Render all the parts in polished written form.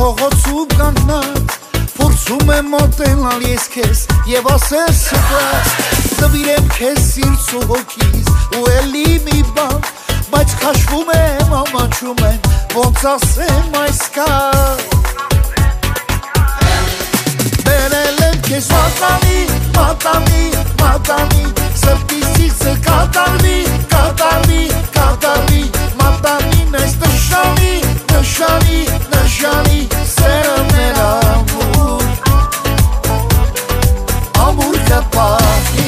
Փողոցում կանգնած փորձում եմ մոտենալ ես քեզ եւ ասել սպրած նվիրեմ քեզ սիրտ ու հոգիս ու էլի մի բան բայց քաշվում եմ ամաչում եմ ոնց ասեմ այս կար Բերել եմ քեզ մատանի մատանի մատանի սրտիսիցը կատարվի կատարվի կատարվի մատանին այս նշանի նշանի նշանի սերը մեր ամուր կպահի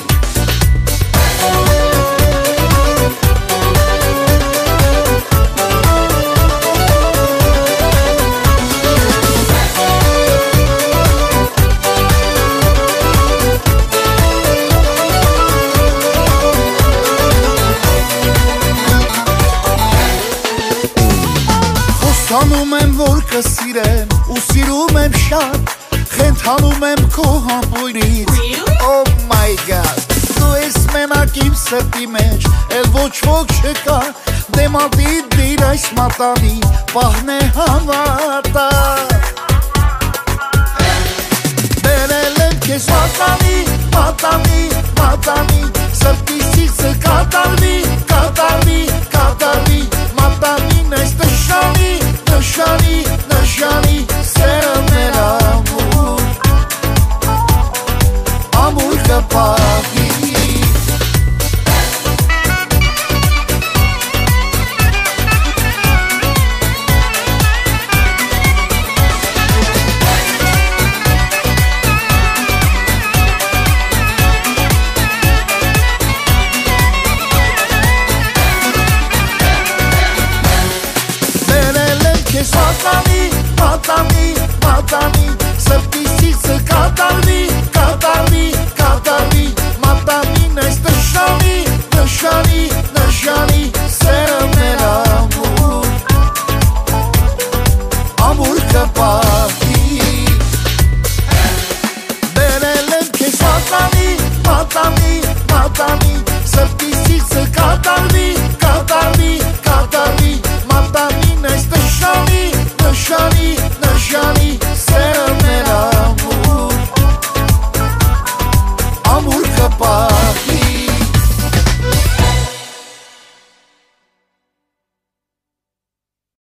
Խոստանում եմ որ կսիրեմ ու սիրում եմ շատ Խենթանում եմ քո համբույրից Oh my god Դու ես մենակ իմ սրտի մեջ Էլ ոչ ոք չկա Դեմատի դիր այս մատանի Պահն է հավատա Բերել եմ քեզ մատանի Մատանի, մատանի Սրտիսիցը կատարվի Կատարվի, կատարվի Մատանին այս նշանի Նշանի, նշանի Սերը մեր ամուր կպահի Մատանի, մատանի, մատանի Սրտիսիցը կատարվի, կատարվի, կատարվի Մատանին այս նշանի, նշանի, նշանի Սերը մեր ամուր կպահի Բերել եմ քեզ մատանի, մատանի, մատանի Սրտիսիցը կատարվի, կատարվի, կատարվի Մատանին այս նշանի, նշանի